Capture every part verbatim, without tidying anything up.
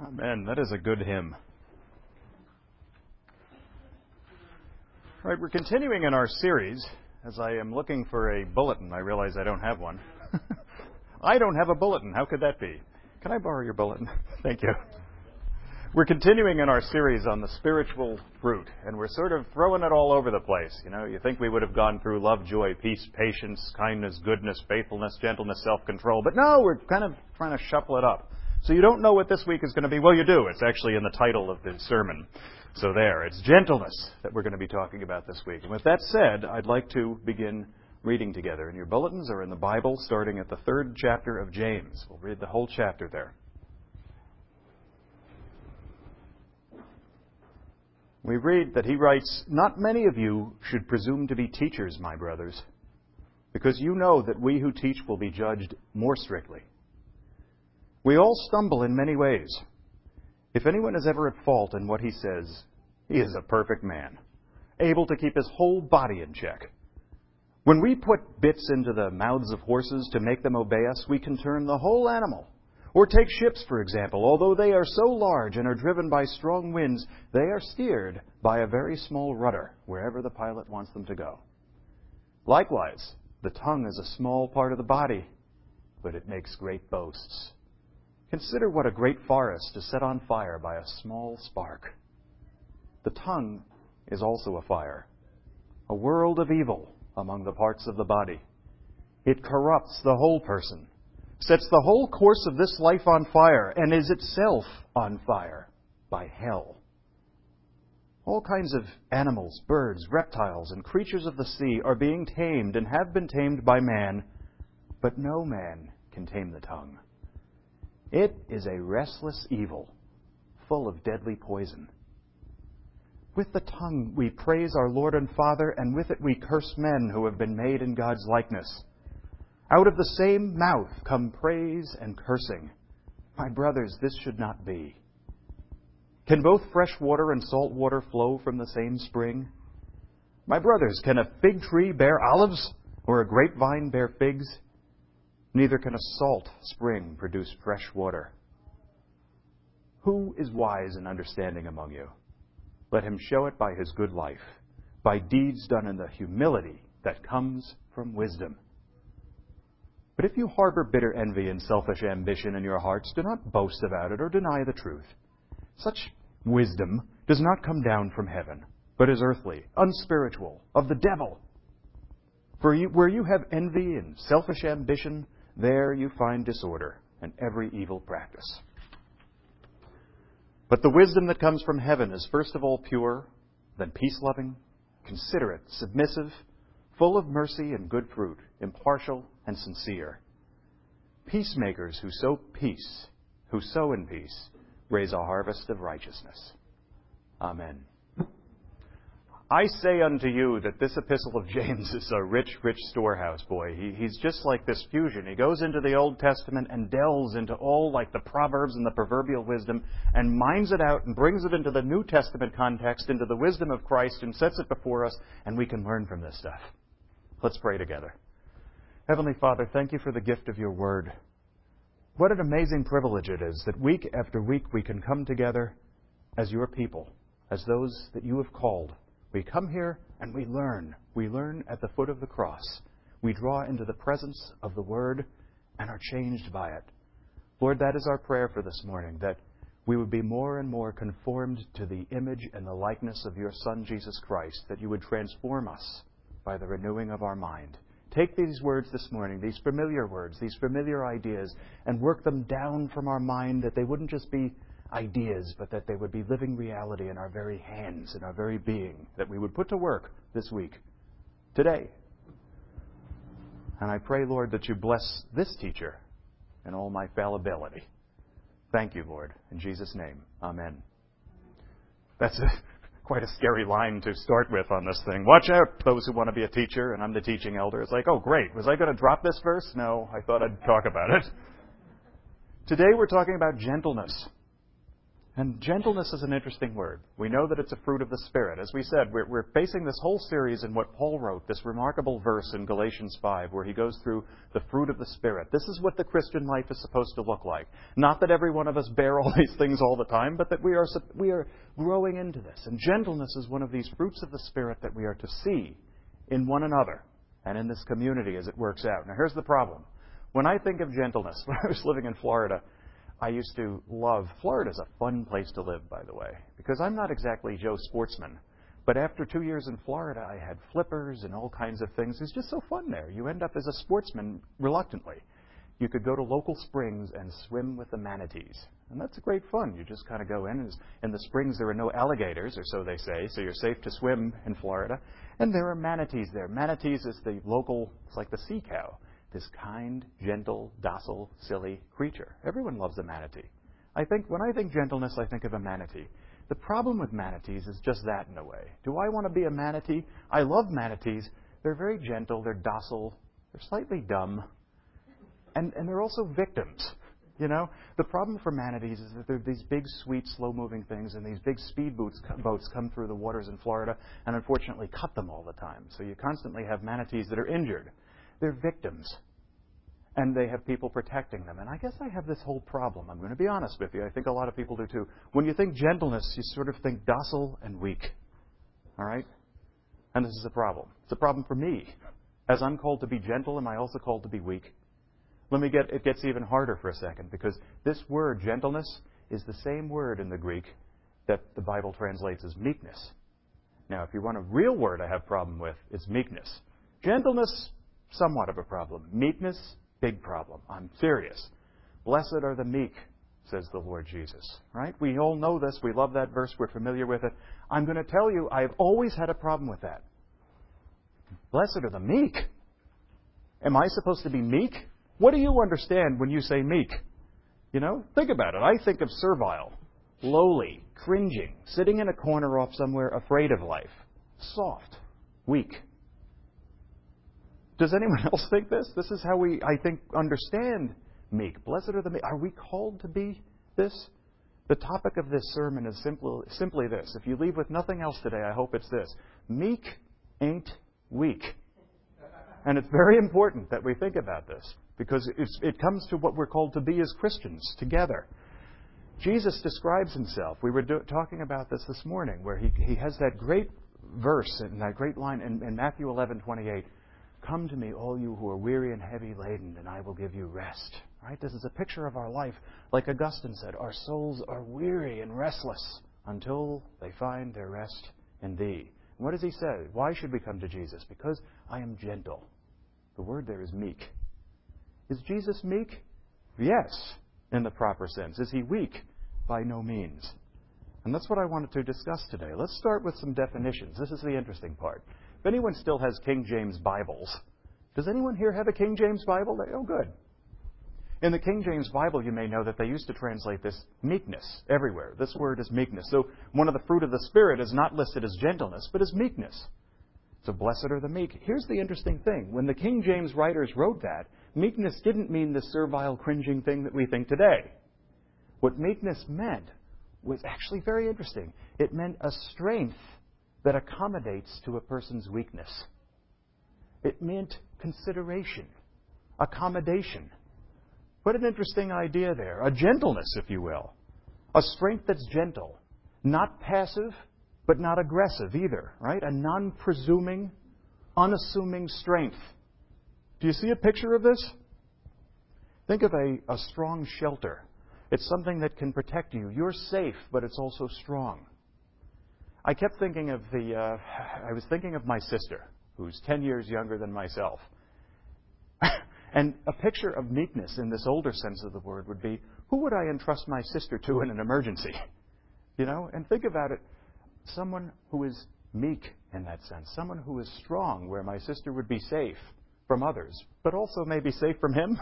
Amen. That is a good hymn. All right, we're continuing in our series. As I am looking for a bulletin, I realize I don't have one. I don't have a bulletin. How could that be? Can I borrow your bulletin? Thank you. We're continuing in our series on the spiritual fruit, and we're sort of throwing it all over the place. You know, you think we would have gone through love, joy, peace, patience, kindness, goodness, faithfulness, gentleness, self-control, but no, we're kind of trying to shuffle it up. So you don't know what this week is going to be. Well, you do. It's actually in the title of the sermon. So there, it's gentleness that we're going to be talking about this week. And with that said, I'd like to begin reading together. And your bulletins are in the Bible, starting at the third chapter of James. We'll read the whole chapter there. We read that he writes, "Not many of you should presume to be teachers, my brothers, because you know that we who teach will be judged more strictly. We all stumble in many ways. If anyone is ever at fault in what he says, he is a perfect man, able to keep his whole body in check. When we put bits into the mouths of horses to make them obey us, we can turn the whole animal. Or take ships, for example. Although they are so large and are driven by strong winds, they are steered by a very small rudder wherever the pilot wants them to go. Likewise, the tongue is a small part of the body, but it makes great boasts. Consider what a great forest is set on fire by a small spark. The tongue is also a fire, a world of evil among the parts of the body. It corrupts the whole person, sets the whole course of this life on fire, and is itself on fire by hell. All kinds of animals, birds, reptiles, and creatures of the sea are being tamed and have been tamed by man, but no man can tame the tongue. It is a restless evil, full of deadly poison. With the tongue we praise our Lord and Father, and with it we curse men who have been made in God's likeness. Out of the same mouth come praise and cursing. My brothers, this should not be. Can both fresh water and salt water flow from the same spring? My brothers, can a fig tree bear olives, or a grapevine bear figs? Neither can a salt spring produce fresh water. Who is wise and understanding among you? Let him show it by his good life, by deeds done in the humility that comes from wisdom. But if you harbor bitter envy and selfish ambition in your hearts, do not boast about it or deny the truth. Such wisdom does not come down from heaven, but is earthly, unspiritual, of the devil. For you, where you have envy and selfish ambition, there you find disorder and every evil practice. But the wisdom that comes from heaven is first of all pure, then peace-loving, considerate, submissive, full of mercy and good fruit, impartial and sincere. Peacemakers who sow peace, who sow in peace, raise a harvest of righteousness. Amen. I say unto you that this epistle of James is a rich, rich storehouse, boy. He, he's just like this fusion. He goes into the Old Testament and delves into all like the Proverbs and the proverbial wisdom and mines it out and brings it into the New Testament context, into the wisdom of Christ, and sets it before us, and we can learn from this stuff. Let's pray together. Heavenly Father, thank you for the gift of your word. What an amazing privilege it is that week after week we can come together as your people, as those that you have called. We come here and we learn. We learn at the foot of the cross. We draw into the presence of the Word and are changed by it. Lord, that is our prayer for this morning, that we would be more and more conformed to the image and the likeness of your Son, Jesus Christ, that you would transform us by the renewing of our mind. Take these words this morning, these familiar words, these familiar ideas, and work them down from our mind, that they wouldn't just be ideas, but that they would be living reality in our very hands, in our very being, that we would put to work this week, today. And I pray, Lord, that you bless this teacher and all my fallibility. Thank you, Lord. In Jesus' name, amen. That's a, quite a scary line to start with on this thing. Watch out, those who want to be a teacher, and I'm the teaching elder. It's like, oh, great. Was I going to drop this verse? No, I thought I'd talk about it. Today we're talking about gentleness. And gentleness is an interesting word. We know that it's a fruit of the Spirit. As we said, we're, we're basing this whole series in what Paul wrote, this remarkable verse in Galatians five, where he goes through the fruit of the Spirit. This is what the Christian life is supposed to look like. Not that every one of us bear all these things all the time, but that we are, we are growing into this. And gentleness is one of these fruits of the Spirit that we are to see in one another and in this community as it works out. Now, here's the problem. When I think of gentleness, when I was living in Florida, I used to love, Florida's a fun place to live, by the way, because I'm not exactly Joe Sportsman. But after two years in Florida, I had flippers and all kinds of things. It's just so fun there. You end up as a sportsman reluctantly. You could go to local springs and swim with the manatees. And that's great fun. You just kind of go in. In the springs, there are no alligators, or so they say, so you're safe to swim in Florida. And there are manatees there. Manatees is the local, it's like the sea cow. This kind, gentle, docile, silly creature. Everyone loves a manatee. I think when I think gentleness, I think of a manatee. The problem with manatees is just that in a way. Do I want to be a manatee? I love manatees. They're very gentle. They're docile. They're slightly dumb. And, and they're also victims. You know, the problem for manatees is that they're these big, sweet, slow-moving things, and these big speed boats, boats come through the waters in Florida and unfortunately cut them all the time. So you constantly have manatees that are injured. They're victims, and they have people protecting them. And I guess I have this whole problem. I'm going to be honest with you. I think a lot of people do too. When you think gentleness, you sort of think docile and weak. All right? And this is a problem. It's a problem for me. As I'm called to be gentle, am I also called to be weak? Let me get, it gets even harder for a second, because this word, gentleness, is the same word in the Greek that the Bible translates as meekness. Now, if you want a real word I have a problem with, it's meekness. Gentleness, somewhat of a problem. Meekness, big problem. I'm serious. Blessed are the meek, says the Lord Jesus. Right? We all know this. We love that verse. We're familiar with it. I'm going to tell you, I've always had a problem with that. Blessed are the meek. Am I supposed to be meek? What do you understand when you say meek? You know, think about it. I think of servile, lowly, cringing, sitting in a corner off somewhere, afraid of life. Soft, weak. Does anyone else think this? This is how we, I think, understand meek. Blessed are the meek. Are we called to be this? The topic of this sermon is simple, simply this. If you leave with nothing else today, I hope it's this. Meek ain't weak. And it's very important that we think about this, because it's, it comes to what we're called to be as Christians together. Jesus describes himself. We were do, talking about this this morning, where he, he has that great verse and that great line in, in Matthew eleven twenty-eight. Come to me, all you who are weary and heavy laden, and I will give you rest. Right? This is a picture of our life. Like Augustine said, our souls are weary and restless until they find their rest in thee. And what does he say? Why should we come to Jesus? Because I am gentle. The word there is meek. Is Jesus meek? Yes, in the proper sense. Is he weak? By no means. And that's what I wanted to discuss today. Let's start with some definitions. This is the interesting part. If anyone still has King James Bibles, does anyone here have a King James Bible? Oh, good. In the King James Bible, you may know that they used to translate this meekness everywhere. This word is meekness. So one of the fruit of the Spirit is not listed as gentleness, but as meekness. So blessed are the meek. Here's the interesting thing. When the King James writers wrote that, meekness didn't mean the servile, cringing thing that we think today. What meekness meant was actually very interesting. It meant a strength that accommodates to a person's weakness. It meant consideration, accommodation. What an interesting idea there. A gentleness, if you will. A strength that's gentle. Not passive, but not aggressive either, right? A non-presuming, unassuming strength. Do you see a picture of this? Think of a, a strong shelter. It's something that can protect you. You're safe, but it's also strong. I kept thinking of the, uh, I was thinking of my sister, who's ten years younger than myself. And a picture of meekness in this older sense of the word would be, who would I entrust my sister to in an emergency? You know, and think about it. Someone who is meek in that sense. Someone who is strong, where my sister would be safe from others, but also maybe safe from him.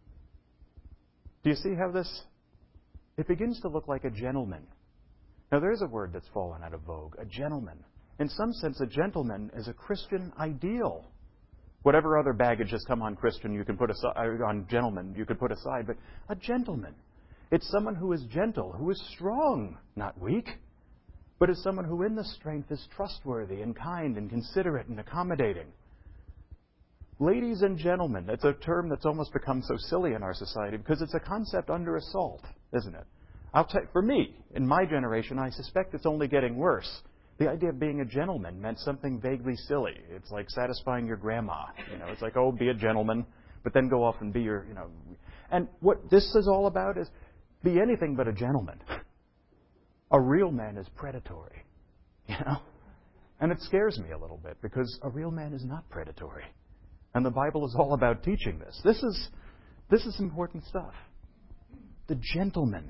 Do you see how this? It begins to look like a gentleman. Now, there's a word that's fallen out of vogue, a gentleman. In some sense, a gentleman is a Christian ideal. Whatever other baggage has come on Christian, you can put aside, on gentleman, you could put aside, but a gentleman. It's someone who is gentle, who is strong, not weak, but is someone who in the strength is trustworthy and kind and considerate and accommodating. Ladies and gentlemen, it's a term that's almost become so silly in our society because it's a concept under assault, isn't it? I'll tell you, for me, in my generation, I suspect it's only getting worse. The idea of being a gentleman meant something vaguely silly. It's like satisfying your grandma. You know, it's like, oh, be a gentleman, but then go off and be your, you know. And what this is all about is be anything but a gentleman. A real man is predatory, you know. And it scares me a little bit because a real man is not predatory. And the Bible is all about teaching this. This is, this is important stuff. The gentleman.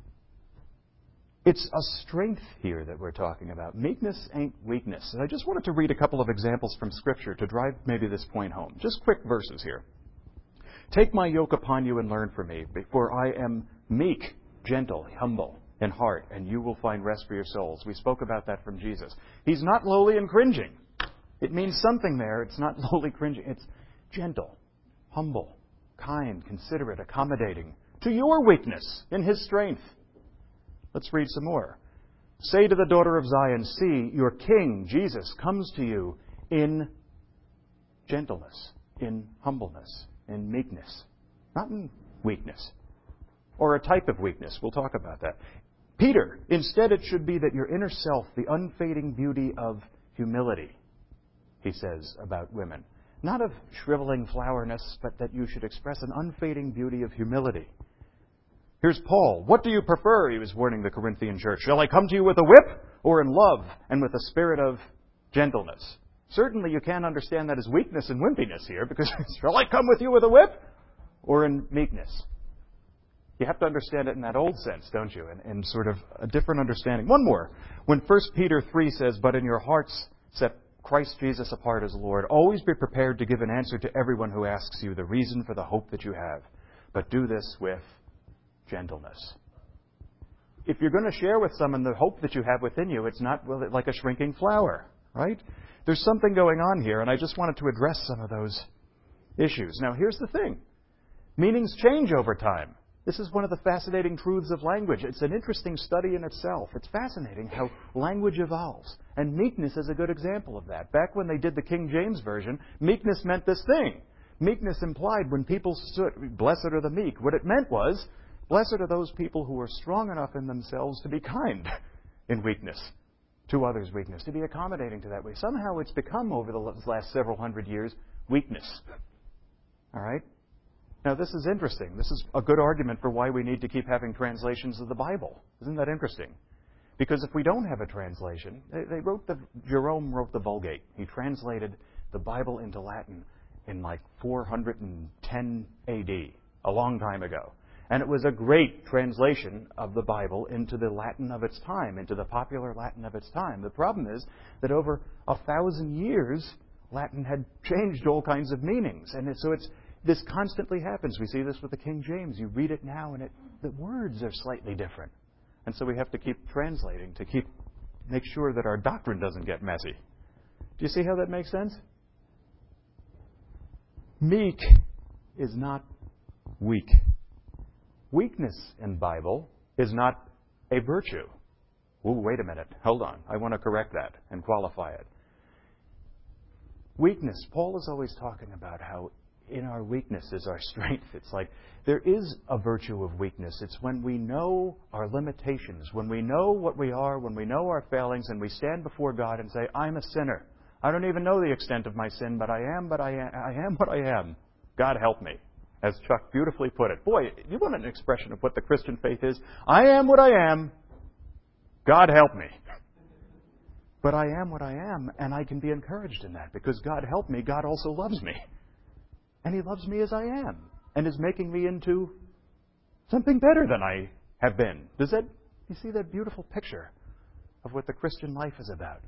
It's a strength here that we're talking about. Meekness ain't weakness. And I just wanted to read a couple of examples from Scripture to drive maybe this point home. Just quick verses here. Take my yoke upon you and learn from me, for I am meek, gentle, humble in heart, and you will find rest for your souls. We spoke about that from Jesus. He's not lowly and cringing. It means something there. It's not lowly cringing. It's gentle, humble, kind, considerate, accommodating to your weakness in His strength. Let's read some more. Say to the daughter of Zion, see, your King, Jesus, comes to you in gentleness, in humbleness, in meekness, not in weakness, or a type of weakness. We'll talk about that. Peter, instead it should be that your inner self, the unfading beauty of humility, he says about women. Not of shriveling flowerness, but that you should express an unfading beauty of humility. Here's Paul. What do you prefer? He was warning the Corinthian church. Shall I come to you with a whip or in love and with a spirit of gentleness? Certainly you can't understand that as weakness and wimpiness here, because shall I come with you with a whip or in meekness? You have to understand it in that old sense, don't you? And, and sort of a different understanding. One more. When First Peter three says, but in your hearts set Christ Jesus apart as Lord, always be prepared to give an answer to everyone who asks you the reason for the hope that you have. But do this with gentleness. If you're going to share with someone the hope that you have within you, it's not like a shrinking flower, right? There's something going on here, and I just wanted to address some of those issues. Now, here's the thing. Meanings change over time. This is one of the fascinating truths of language. It's an interesting study in itself. It's fascinating how language evolves. And meekness is a good example of that. Back when they did the King James Version, meekness meant this thing. Meekness implied when people stood, blessed are the meek. What it meant was, blessed are those people who are strong enough in themselves to be kind in weakness, to others' weakness, to be accommodating to that way. Somehow it's become, over the last several hundred years, weakness. All right? Now, this is interesting. This is a good argument for why we need to keep having translations of the Bible. Isn't that interesting? Because if we don't have a translation, they, they wrote the, Jerome wrote the Vulgate. He translated the Bible into Latin in like four hundred ten A D, a long time ago. And it was a great translation of the Bible into the Latin of its time, into the popular Latin of its time. The problem is that over a thousand years, Latin had changed all kinds of meanings. And it, so it's this constantly happens. We see this with the King James. You read it now, and it, the words are slightly different. And so we have to keep translating to keep make sure that our doctrine doesn't get messy. Do you see how that makes sense? Meek is not weak. Weakness in the Bible is not a virtue. Oh, wait a minute. Hold on. I want to correct that and qualify it. Weakness. Paul is always talking about how in our weakness is our strength. It's like there is a virtue of weakness. It's when we know our limitations, when we know what we are, when we know our failings, and we stand before God and say, I'm a sinner. I don't even know the extent of my sin, but I am, but I am, I am what I am. God help me. As Chuck beautifully put it. Boy, you want an expression of what the Christian faith is? I am what I am. God help me. But I am what I am, and I can be encouraged in that because God help me, God also loves me. And He loves me as I am and is making me into something better than I have been. Does that, you see that beautiful picture of what the Christian life is about?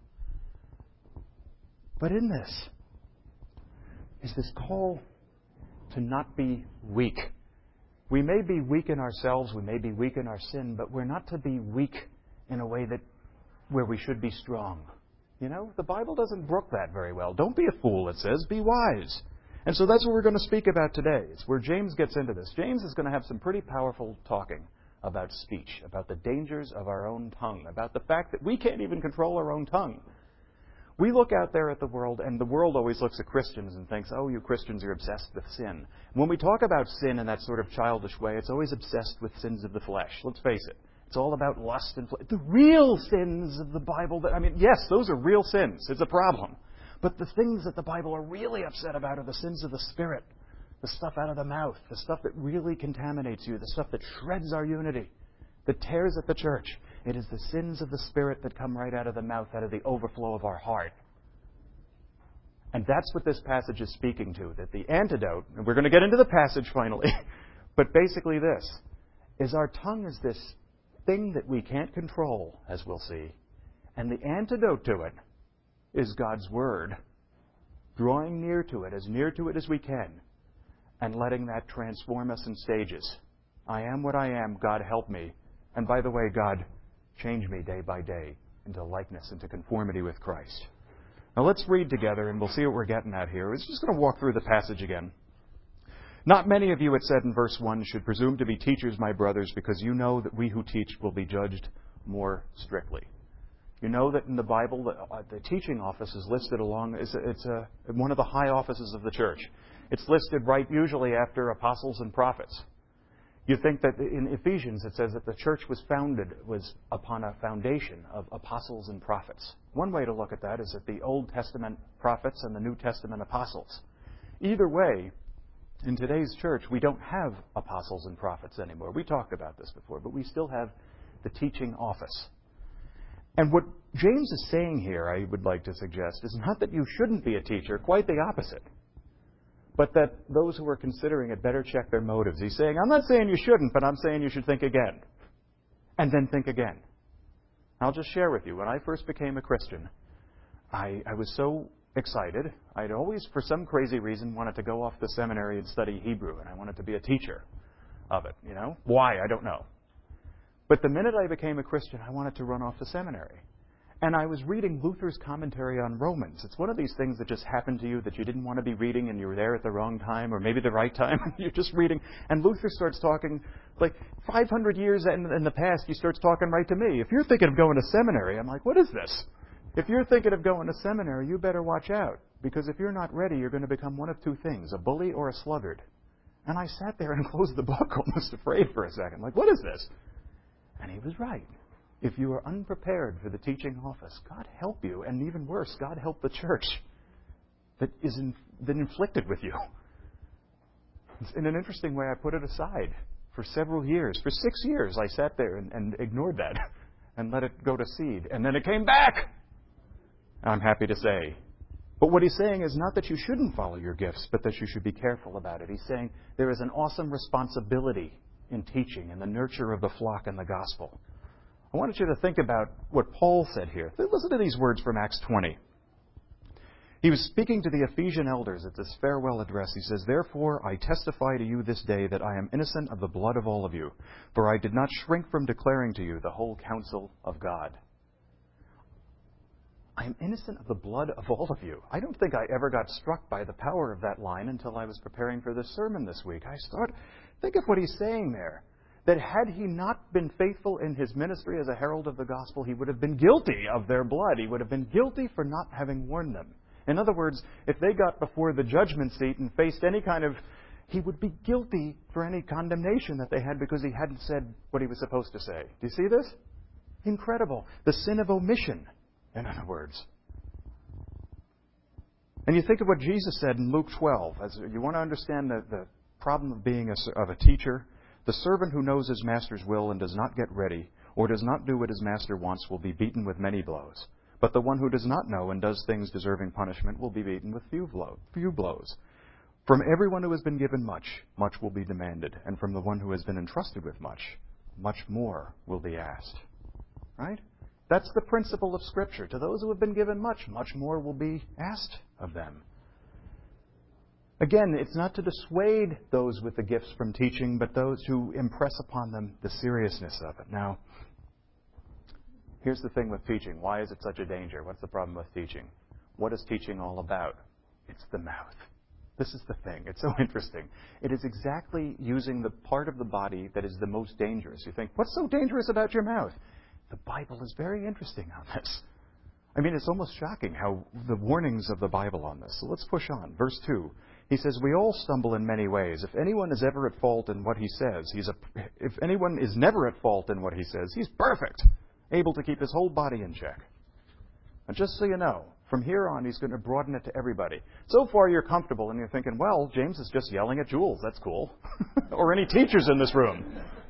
But in this is this call to not be weak. We may be weak in ourselves, we may be weak in our sin, but we're not to be weak in a way that where we should be strong. You know, the Bible doesn't brook that very well. Don't be a fool, it says. Be wise. And so that's what we're going to speak about today. It's where James gets into this. James is going to have some pretty powerful talking about speech, about the dangers of our own tongue, about the fact that we can't even control our own tongue. We look out there at the world, and the world always looks at Christians and thinks, oh, you Christians are obsessed with sin. When we talk about sin in that sort of childish way, it's always obsessed with sins of the flesh. Let's face it. It's all about lust and flesh. The real sins of the Bible, that, I mean, yes, those are real sins. It's a problem. But the things that the Bible are really upset about are the sins of the Spirit, the stuff out of the mouth, the stuff that really contaminates you, the stuff that shreds our unity, that tears at the church. It is the sins of the Spirit that come right out of the mouth, out of the overflow of our heart. And that's what this passage is speaking to, that the antidote, and we're going to get into the passage finally, but basically this, is our tongue is this thing that we can't control, as we'll see. And the antidote to it is God's Word, drawing near to it, as near to it as we can, and letting that transform us in stages. I am what I am, God help me. And by the way, God, change me day by day into likeness, into conformity with Christ. Now let's read together, and we'll see what we're getting at here. We're just going to walk through the passage again. Not many of you, it said in verse one, should presume to be teachers, my brothers, because you know that we who teach will be judged more strictly. You know that in the Bible, the, uh, the teaching office is listed along, it's, a, it's a, one of the high offices of the church. It's listed right usually after apostles and prophets. You think that in Ephesians it says that the church was founded was upon a foundation of apostles and prophets. One way to look at that is that the Old Testament prophets and the New Testament apostles. Either way, in today's church, we don't have apostles and prophets anymore. We talked about this before, but we still have the teaching office. And what James is saying here, I would like to suggest, is not that you shouldn't be a teacher, quite the opposite. But that those who are considering it better check their motives. He's saying, I'm not saying you shouldn't, but I'm saying you should think again. And then think again. I'll just share with you, when I first became a Christian, I, I was so excited. I'd always, for some crazy reason, wanted to go off to seminary and study Hebrew, and I wanted to be a teacher of it, you know? Why? I don't know. But the minute I became a Christian, I wanted to run off to seminary. And I was reading Luther's commentary on Romans. It's one of these things that just happened to you that you didn't want to be reading and you were there at the wrong time, or maybe the right time. You're just reading. And Luther starts talking, like five hundred years in, in the past, he starts talking right to me. If you're thinking of going to seminary, I'm like, what is this? If you're thinking of going to seminary, you better watch out. Because if you're not ready, you're going to become one of two things, a bully or a sluggard. And I sat there and closed the book, almost afraid for a second. Like, what is this? And he was right. If you are unprepared for the teaching office, God help you, and even worse, God help the church that is in, that inflicted with you. In an interesting way, I put it aside for several years. For six years, I sat there and, and ignored that and let it go to seed. And then it came back, I'm happy to say. But what he's saying is not that you shouldn't follow your gifts, but that you should be careful about it. He's saying there is an awesome responsibility in teaching and the nurture of the flock and the gospel. I wanted you to think about what Paul said here. Listen to these words from Acts twenty. He was speaking to the Ephesian elders at this farewell address. He says, therefore, I testify to you this day that I am innocent of the blood of all of you, for I did not shrink from declaring to you the whole counsel of God. I am innocent of the blood of all of you. I don't think I ever got struck by the power of that line until I was preparing for this sermon this week. I start, think of what he's saying there. That had he not been faithful in his ministry as a herald of the gospel, he would have been guilty of their blood. He would have been guilty for not having warned them. In other words, if they got before the judgment seat and faced any kind of, he would be guilty for any condemnation that they had because he hadn't said what he was supposed to say. Do you see this? Incredible. The sin of omission, in other words. And you think of what Jesus said in Luke twelve. As you want to understand the, the problem of being a, of a teacher, the servant who knows his master's will and does not get ready, or does not do what his master wants, will be beaten with many blows. But the one who does not know and does things deserving punishment will be beaten with few, blow, few blows. From everyone who has been given much, much will be demanded. And from the one who has been entrusted with much, much more will be asked. Right? That's the principle of Scripture. To those who have been given much, much more will be asked of them. Again, it's not to dissuade those with the gifts from teaching, but those who impress upon them the seriousness of it. Now, here's the thing with teaching. Why is it such a danger? What's the problem with teaching? What is teaching all about? It's the mouth. This is the thing. It's so interesting. It is exactly using the part of the body that is the most dangerous. You think, what's so dangerous about your mouth? The Bible is very interesting on this. I mean, it's almost shocking how the warnings of the Bible on this. So let's push on. Verse two. He says, we all stumble in many ways. If anyone is ever at fault in what he says, he's a, if anyone is never at fault in what he says, he's perfect, able to keep his whole body in check. And just so you know, from here on, he's going to broaden it to everybody. So far, you're comfortable, and you're thinking, well, James is just yelling at Jules. That's cool. Or any teachers in this room.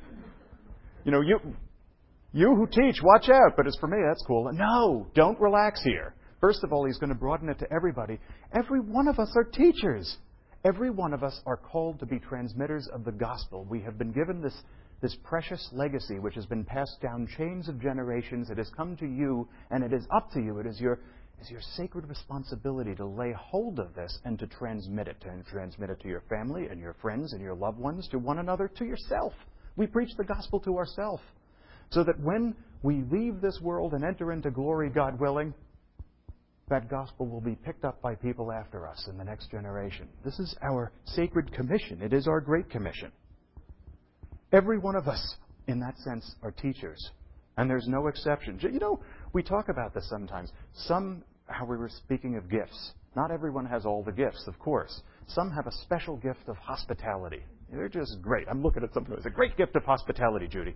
You know, you you who teach, watch out. But as for me, that's cool. No, don't relax here. First of all, he's going to broaden it to everybody. Every one of us are teachers. Every one of us are called to be transmitters of the gospel. We have been given this This precious legacy which has been passed down chains of generations. It has come to you, and it is up to you. It is your, it is your sacred responsibility to lay hold of this and to transmit it, to transmit it to your family and your friends and your loved ones, to one another, to yourself. We preach the gospel to ourselves, so that when we leave this world and enter into glory, God willing, that gospel will be picked up by people after us in the next generation. This is our sacred commission. It is our great commission. Every one of us, in that sense, are teachers. And there's no exception. You know, we talk about this sometimes. Some, how we were speaking of gifts. Not everyone has all the gifts, of course. Some have a special gift of hospitality. They're just great. I'm looking at something. It's a great gift of hospitality, Judy.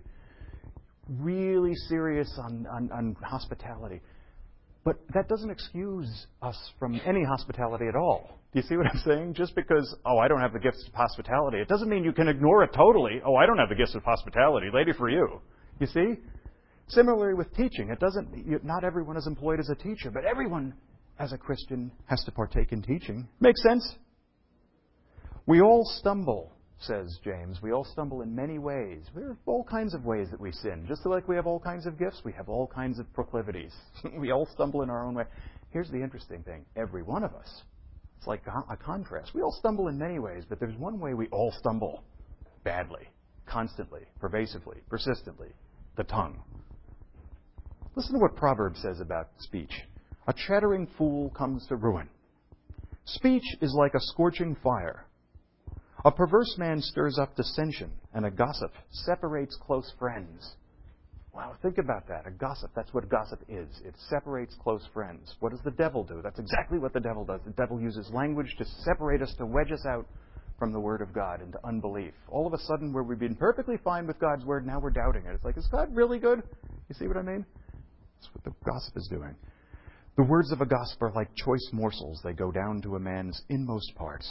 Really serious on, on, on hospitality. But that doesn't excuse us from any hospitality at all. Do you see what I'm saying? Just because, oh, I don't have the gifts of hospitality, it doesn't mean you can ignore it totally. Oh, I don't have the gifts of hospitality. Lady for you. You see? Similarly with teaching, it doesn't. Not everyone is employed as a teacher, but everyone, as a Christian, has to partake in teaching. Makes sense? We all stumble, says James. We all stumble in many ways. There are all kinds of ways that we sin. Just like we have all kinds of gifts, we have all kinds of proclivities. We all stumble in our own way. Here's the interesting thing. Every one of us. It's like a contrast. We all stumble in many ways, but there's one way we all stumble badly, constantly, pervasively, persistently. The tongue. Listen to what Proverbs says about speech. A chattering fool comes to ruin. Speech is like a scorching fire. A perverse man stirs up dissension, and a gossip separates close friends. Wow, think about that. A gossip, that's what gossip is. It separates close friends. What does the devil do? That's exactly what the devil does. The devil uses language to separate us, to wedge us out from the Word of God into unbelief. All of a sudden, where we've been perfectly fine with God's Word, now we're doubting it. It's like, is God really good? You see what I mean? That's what the gossip is doing. The words of a gossip are like choice morsels. They go down to a man's inmost parts.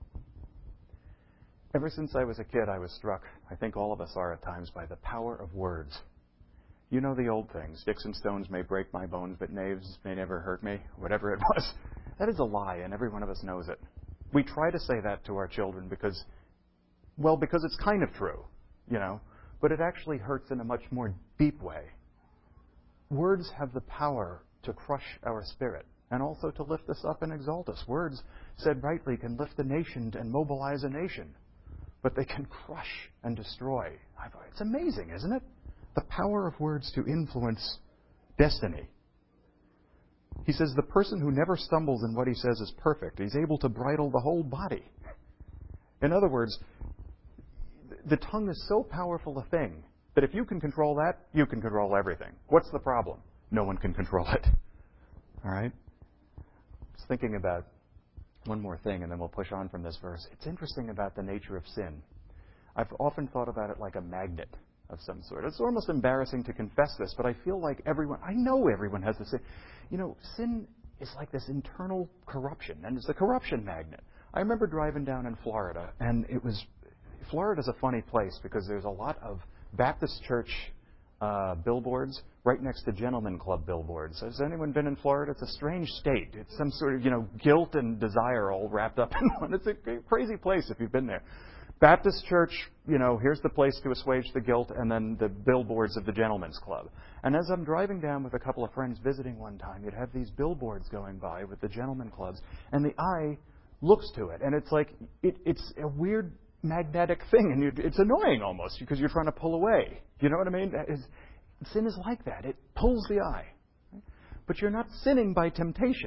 Ever since I was a kid, I was struck, I think all of us are at times, by the power of words. You know the old thing. Sticks and stones may break my bones, but knaves may never hurt me. Whatever it was. That is a lie, and every one of us knows it. We try to say that to our children because, well, because it's kind of true, you know, but it actually hurts in a much more deep way. Words have the power to crush our spirit and also to lift us up and exalt us. Words, said rightly, can lift a nation and mobilize a nation, but they can crush and destroy. It's amazing, isn't it? The power of words to influence destiny. He says the person who never stumbles in what he says is perfect. He's able to bridle the whole body. In other words, the tongue is so powerful a thing that if you can control that, you can control everything. What's the problem? No one can control it. All right? I was thinking about one more thing, and then we'll push on from this verse. It's interesting about the nature of sin. I've often thought about it like a magnet of some sort. It's almost embarrassing to confess this, but I feel like everyone, I know everyone has the sin. You know, sin is like this internal corruption, and it's a corruption magnet. I remember driving down in Florida, and it was, Florida's a funny place because there's a lot of Baptist church uh, billboards right next to Gentleman Club billboards. Has anyone been in Florida? It's a strange state. It's some sort of, you know, guilt and desire all wrapped up in one. It's a crazy place if you've been there. Baptist church, you know, here's the place to assuage the guilt, and then the billboards of the Gentleman's Club. And as I'm driving down with a couple of friends visiting one time, you'd have these billboards going by with the Gentleman Clubs, and the eye looks to it, and it's like, it, it's a weird magnetic thing, and you, it's annoying almost, because you're trying to pull away. You know what I mean? Is, sin is like that. It pulls the eye. But you're not sinning by temptation.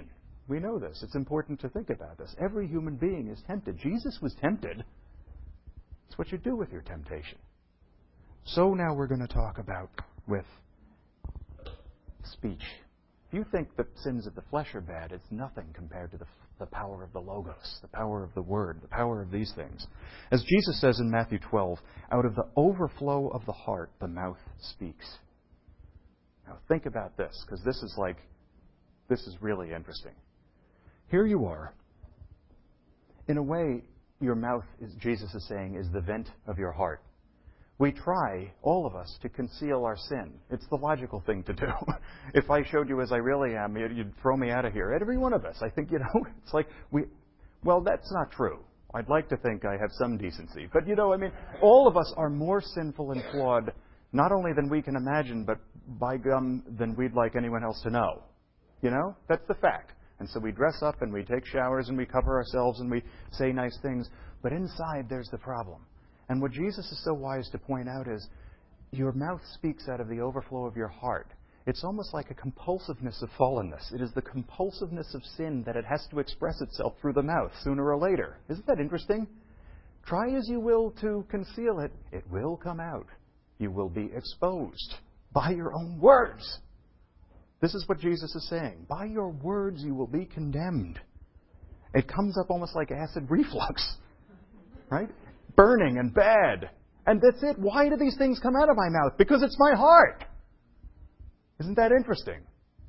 We know this. It's important to think about this. Every human being is tempted. Jesus was tempted. It's what you do with your temptation. So now we're going to talk about with speech. If you think that sins of the flesh are bad, it's nothing compared to the, the power of the Logos, the power of the Word, the power of these things. As Jesus says in Matthew twelve, out of the overflow of the heart, the mouth speaks. Now think about this, because this is like, this is really interesting. Here you are. In a way, your mouth, is, Jesus is saying, is the vent of your heart. We try, all of us, to conceal our sin. It's the logical thing to do. If I showed you as I really am, you'd throw me out of here. Every one of us. I think, you know, it's like we... Well, that's not true. I'd like to think I have some decency. But, you know, I mean, all of us are more sinful and flawed, not only than we can imagine, but by gum, than we'd like anyone else to know. You know? That's the fact. And so we dress up and we take showers and we cover ourselves and we say nice things. But inside, there's the problem. And what Jesus is so wise to point out is, your mouth speaks out of the overflow of your heart. It's almost like a compulsiveness of fallenness. It is the compulsiveness of sin that it has to express itself through the mouth sooner or later. Isn't that interesting? Try as you will to conceal it, it will come out. You will be exposed by your own words. This is what Jesus is saying. By your words you will be condemned. It comes up almost like acid reflux. Right? Burning and bad. And that's it. Why do these things come out of my mouth? Because it's my heart. Isn't that interesting?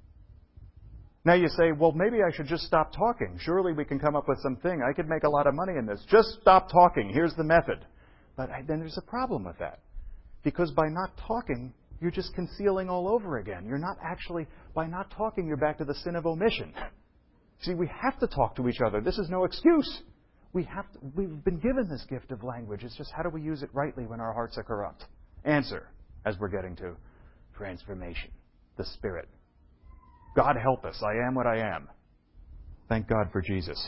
Now you say, well, maybe I should just stop talking. Surely we can come up with something. I could make a lot of money in this. Just stop talking. Here's the method. But I, then there's a problem with that. Because by not talking, you're just concealing all over again. You're not actually, by not talking, you're back to the sin of omission. See, we have to talk to each other. This is no excuse. We have to, we've been given this gift of language. It's just how do we use it rightly when our hearts are corrupt? Answer, as we're getting to, transformation, the Spirit. God help us. I am what I am. Thank God for Jesus.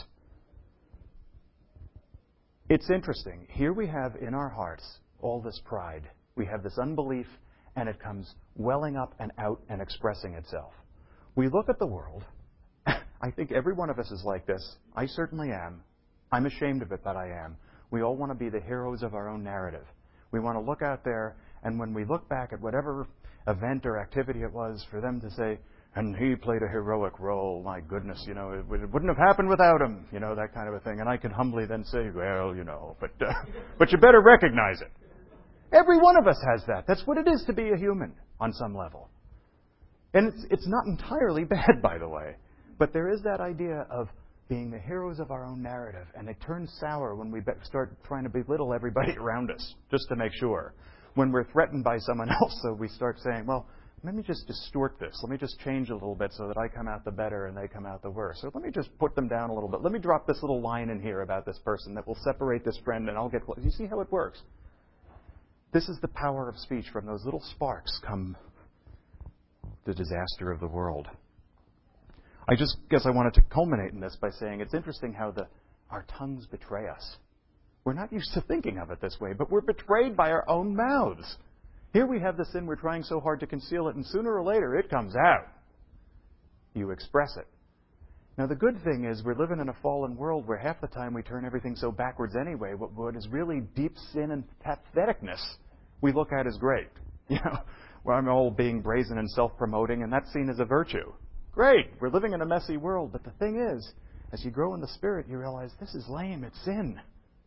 It's interesting. Here we have in our hearts all this pride. We have this unbelief, and it comes welling up and out and expressing itself. We look at the world. I think every one of us is like this. I certainly am. I'm ashamed of it, but I am. We all want to be the heroes of our own narrative. We want to look out there, and when we look back at whatever event or activity it was, for them to say, and he played a heroic role, my goodness, you know, it, it wouldn't have happened without him, you know, that kind of a thing. And I can humbly then say, well, you know, but, uh, but you better recognize it. Every one of us has that. That's what it is to be a human on some level. And it's, it's not entirely bad, by the way. But there is that idea of being the heroes of our own narrative, and it turns sour when we start trying to belittle everybody around us, just to make sure. When we're threatened by someone else, so we start saying, well, let me just distort this. Let me just change a little bit so that I come out the better and they come out the worse. So let me just put them down a little bit. Let me drop this little line in here about this person that will separate this friend and I'll get close. You see how it works? This is the power of speech. From those little sparks come the disaster of the world. I just guess I wanted to culminate in this by saying it's interesting how the our tongues betray us. We're not used to thinking of it this way, but we're betrayed by our own mouths. Here we have the sin, we're trying so hard to conceal it, and sooner or later it comes out. You express it. Now the good thing is we're living in a fallen world where half the time we turn everything so backwards anyway. What, what is really deep sin and patheticness we look at as great. You know, where I'm all being brazen and self-promoting, and that's seen as a virtue. Great, we're living in a messy world, but the thing is, as you grow in the Spirit, you realize this is lame, it's sin.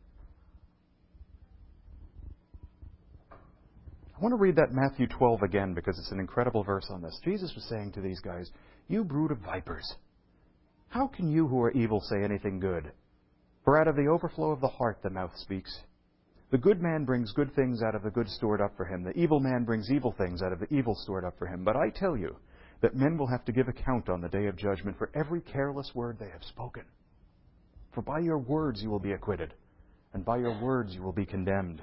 I want to read that Matthew twelve again because it's an incredible verse on this. Jesus was saying to these guys, you brood of vipers, how can you who are evil say anything good? For out of the overflow of the heart the mouth speaks. The good man brings good things out of the good stored up for him. The evil man brings evil things out of the evil stored up for him. But I tell you that men will have to give account on the day of judgment for every careless word they have spoken. For by your words you will be acquitted, and by your words you will be condemned.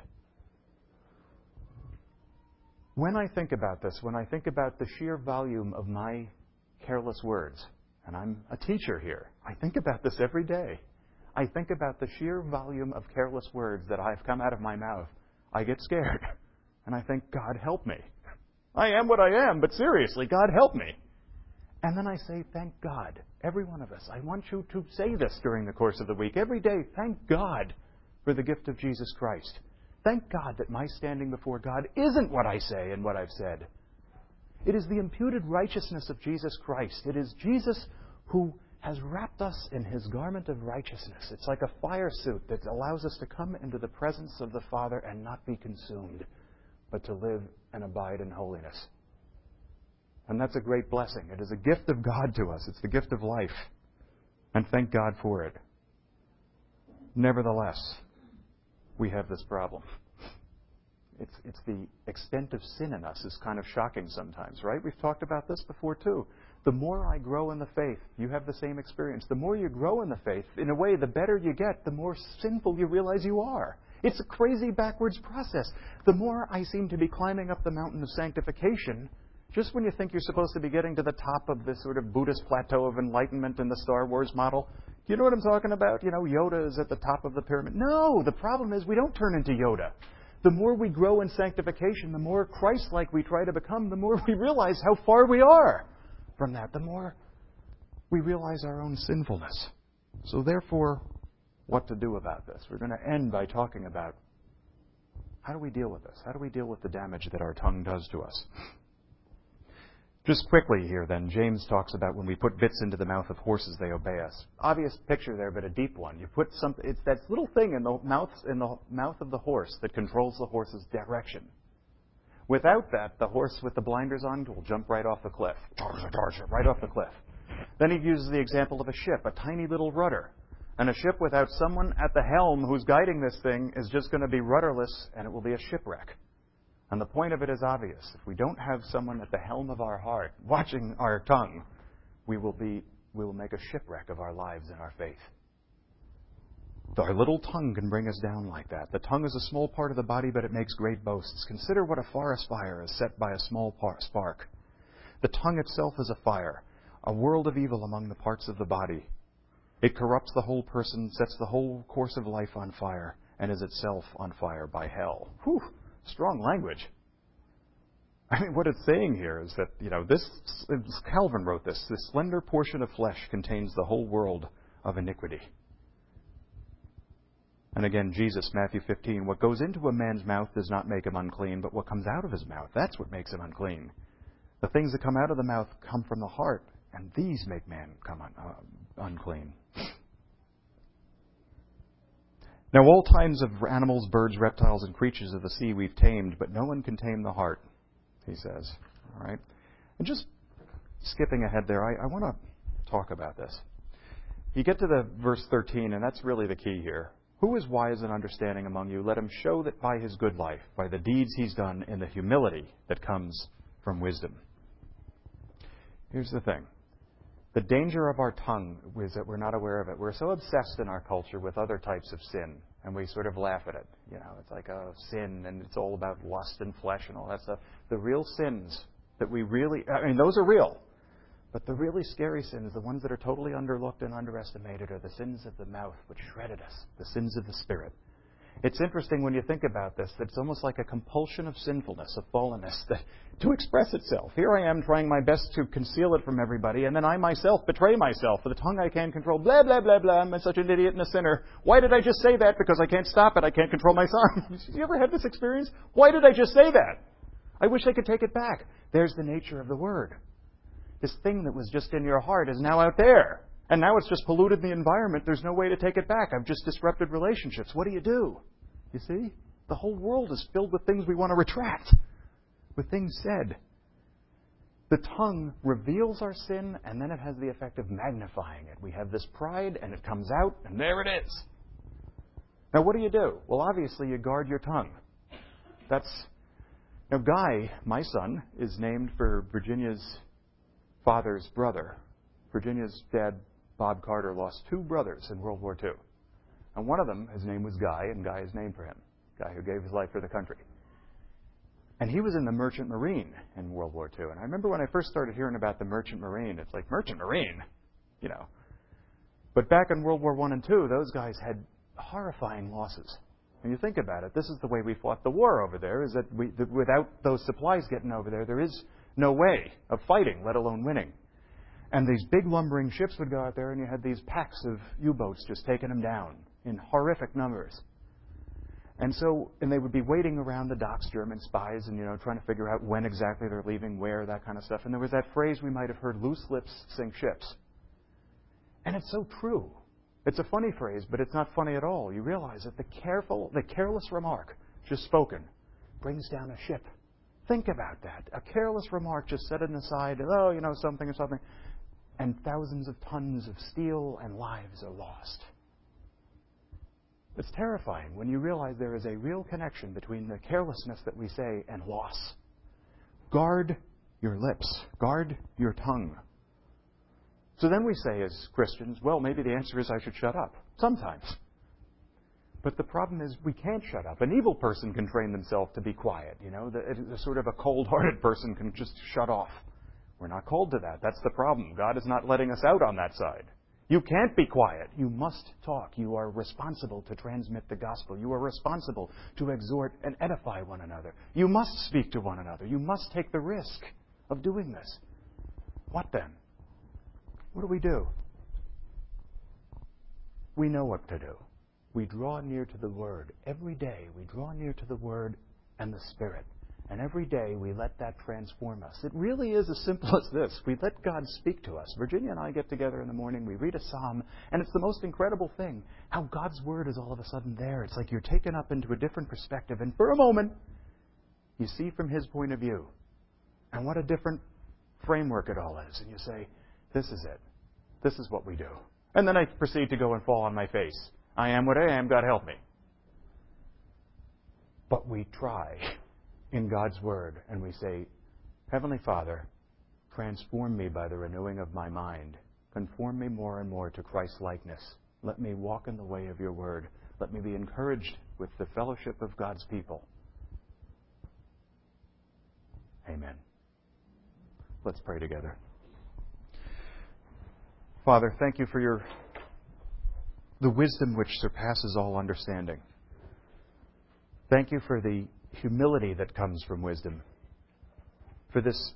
When I think about this, when I think about the sheer volume of my careless words, and I'm a teacher here, I think about this every day. I think about the sheer volume of careless words that I've come out of my mouth. I get scared. And I think, God help me. I am what I am, but seriously, God help me. And then I say, thank God. Every one of us. I want you to say this during the course of the week. Every day, thank God for the gift of Jesus Christ. Thank God that my standing before God isn't what I say and what I've said. It is the imputed righteousness of Jesus Christ. It is Jesus who has wrapped us in His garment of righteousness. It's like a fire suit that allows us to come into the presence of the Father and not be consumed, but to live and abide in holiness. And that's a great blessing. It is a gift of God to us. It's the gift of life. And thank God for it. Nevertheless, we have this problem. It's, it's the extent of sin in us is kind of shocking sometimes, right? We've talked about this before too. The more I grow in the faith, you have the same experience. The more you grow in the faith, in a way, the better you get, the more sinful you realize you are. It's a crazy backwards process. The more I seem to be climbing up the mountain of sanctification, just when you think you're supposed to be getting to the top of this sort of Buddhist plateau of enlightenment in the Star Wars model, do you know what I'm talking about? You know, Yoda is at the top of the pyramid. No, the problem is we don't turn into Yoda. The more we grow in sanctification, the more Christ-like we try to become, the more we realize how far we are from that. The more we realize our own sinfulness. So therefore, what to do about this? We're going to end by talking about how do we deal with this? How do we deal with the damage that our tongue does to us? Just quickly here then, James talks about when we put bits into the mouth of horses, they obey us. Obvious picture there, but a deep one. You put some, it's that little thing in the mouth, in the mouth of the horse that controls the horse's direction. Without that, the horse with the blinders on will jump right off the cliff. Right off the cliff. Then he uses the example of a ship, a tiny little rudder. And a ship without someone at the helm who's guiding this thing is just going to be rudderless, and it will be a shipwreck. And the point of it is obvious. If we don't have someone at the helm of our heart, watching our tongue, we will be we will make a shipwreck of our lives and our faith. Our little tongue can bring us down like that. The tongue is a small part of the body, but it makes great boasts. Consider what a forest fire is set by a small par- spark. The tongue itself is a fire, a world of evil among the parts of the body. It corrupts the whole person, sets the whole course of life on fire, and is itself on fire by hell. Whew! Strong language. I mean, what it's saying here is that, you know, this, Calvin wrote this, this slender portion of flesh contains the whole world of iniquity. And again, Jesus, Matthew fifteen, what goes into a man's mouth does not make him unclean, but what comes out of his mouth, that's what makes him unclean. The things that come out of the mouth come from the heart, and these make man come un, uh, unclean. Now, all kinds of animals, birds, reptiles, and creatures of the sea we've tamed, but no one can tame the heart, he says. All right? And just skipping ahead there, I, I want to talk about this. You get to the verse thirteen, and that's really the key here. Who is wise and understanding among you? Let him show that by his good life, by the deeds he's done, in the humility that comes from wisdom. Here's the thing. The danger of our tongue is that we're not aware of it. We're so obsessed in our culture with other types of sin, and we sort of laugh at it. You know, it's like a sin, and it's all about lust and flesh and all that stuff. The real sins that we really, I mean, those are real. But the really scary sins, the ones that are totally underlooked and underestimated, are the sins of the mouth which shredded us, the sins of the spirit. It's interesting when you think about this, that it's almost like a compulsion of sinfulness, of fallenness, that, to express itself. Here I am trying my best to conceal it from everybody, and then I myself betray myself. For the tongue I can't control, blah, blah, blah, blah, I'm such an idiot and a sinner. Why did I just say that? Because I can't stop it. I can't control my tongue. You ever had this experience? Why did I just say that? I wish I could take it back. There's the nature of the word. This thing that was just in your heart is now out there. And now it's just polluted the environment. There's no way to take it back. I've just disrupted relationships. What do you do? You see? The whole world is filled with things we want to retract, with things said. The tongue reveals our sin, and then it has the effect of magnifying it. We have this pride, and it comes out, and there it is. Now, what do you do? Well, obviously, you guard your tongue. That's... Now, Guy, my son, is named for Virginia's father's brother. Virginia's dad, Bob Carter, lost two brothers in World War Two. And one of them, his name was Guy, and Guy is named for him. Guy who gave his life for the country. And he was in the Merchant Marine in World War Two. And I remember when I first started hearing about the Merchant Marine, it's like, Merchant Marine? You know. But back in World War One and Two, those guys had horrifying losses. When you think about it, this is the way we fought the war over there, is that, we, that without those supplies getting over there, there is no way of fighting, let alone winning. And these big lumbering ships would go out there, and you had these packs of U-boats just taking them down in horrific numbers. And so, and they would be waiting around the docks, German spies, and, you know, trying to figure out when exactly they're leaving, where, that kind of stuff. And there was that phrase we might have heard, loose lips sink ships. And it's so true. It's a funny phrase, but it's not funny at all. You realize that the careful, the careless remark just spoken brings down a ship. Think about that. A careless remark just set an aside, oh, you know, something or something. And thousands of tons of steel and lives are lost. It's terrifying when you realize there is a real connection between the carelessness that we say and loss. Guard your lips. Guard your tongue. So then we say as Christians, well, maybe the answer is I should shut up. Sometimes. But the problem is we can't shut up. An evil person can train themselves to be quiet. You know, the, the sort of a cold-hearted person can just shut off. We're not called to that. That's the problem. God is not letting us out on that side. You can't be quiet. You must talk. You are responsible to transmit the gospel. You are responsible to exhort and edify one another. You must speak to one another. You must take the risk of doing this. What then? What do we do? We know what to do. We draw near to the Word. Every day we draw near to the Word and the Spirit. And every day we let that transform us. It really is as simple as this. We let God speak to us. Virginia and I get together in the morning, we read a psalm, and it's the most incredible thing how God's Word is all of a sudden there. It's like you're taken up into a different perspective, and for a moment, you see from His point of view. And what a different framework it all is. And you say, this is it. This is what we do. And then I proceed to go and fall on my face. I am what I am, God help me. But we try in God's Word, and we say, Heavenly Father, transform me by the renewing of my mind. Conform me more and more to Christ's likeness. Let me walk in the way of your Word. Let me be encouraged with the fellowship of God's people. Amen. Let's pray together. Father, thank you for your the wisdom which surpasses all understanding. Thank you for the humility that comes from wisdom, for this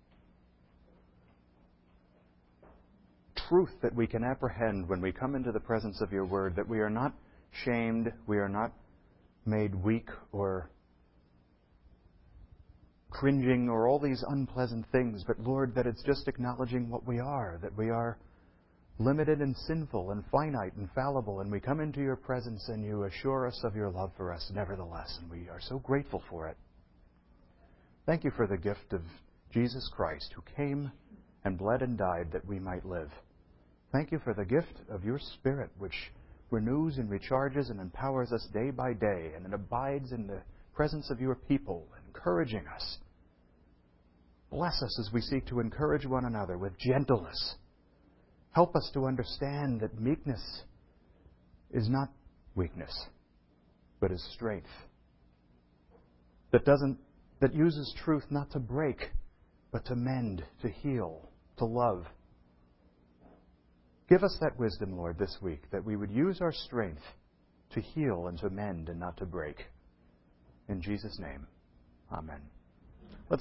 truth that we can apprehend when we come into the presence of your Word, that we are not shamed, we are not made weak or cringing or all these unpleasant things, but Lord, that it's just acknowledging what we are, that we are limited and sinful and finite and fallible, and we come into your presence and you assure us of your love for us nevertheless, and we are so grateful for it. Thank you for the gift of Jesus Christ, who came and bled and died that we might live. Thank you for the gift of your Spirit, which renews and recharges and empowers us day by day, and it abides in the presence of your people, encouraging us. Bless us as we seek to encourage one another with gentleness. Help us to understand that meekness is not weakness, but is strength. That doesn't, that uses truth not to break, but to mend, to heal, to love. Give us that wisdom, Lord, this week, that we would use our strength to heal and to mend and not to break. In Jesus' name, amen.